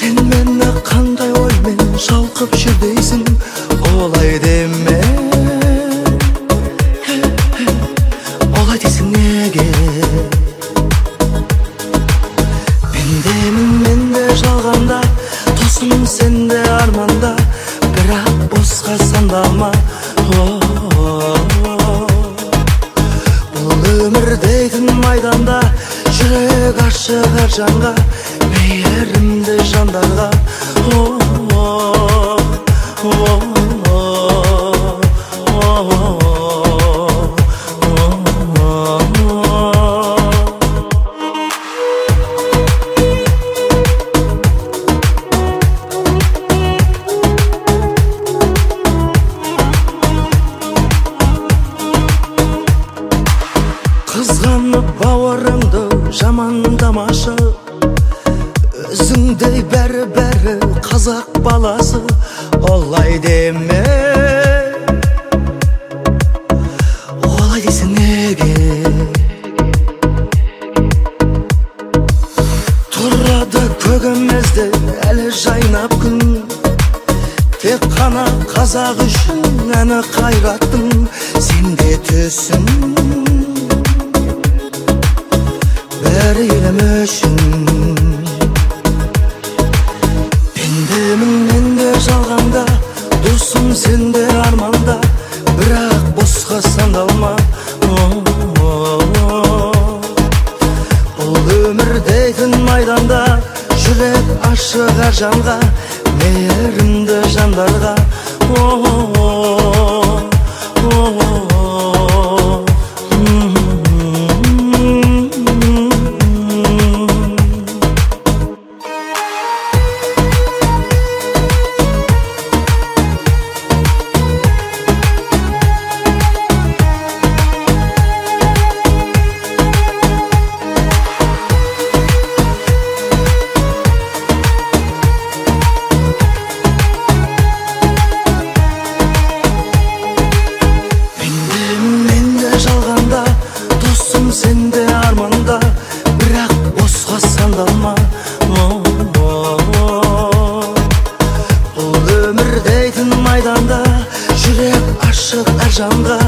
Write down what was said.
Sen meni qanday oymen şalqıp jür deysin, olay deme. Olay deysin nege? Mende жалғанда, тосым сенде арманда, бірақ босқа сандалма. Бұл өмірдегі майданда, жүрек ашық әр жанға, мейірімді жандарға. Қызғанып бауырыңды жамандамашы, өзіңдей бәрі қазақ баласы, олай деме. Олай дейсің неге? Тұрады көгімізде әлі жайнап күн, тек қана қазақ үшін әні қайраттың, сенде түсін. Бәрі елім үшін менде жалғанда, досым сенде арманда, бірақ босқа сандалма. Бұл өмірдегі майданда, жүрек ашық әр жанға, мейірімді жандарға. Сенде арманда, бірақ босқа сандалма. Бұл өмірдегі майданда, жүрек ашық әр жанға,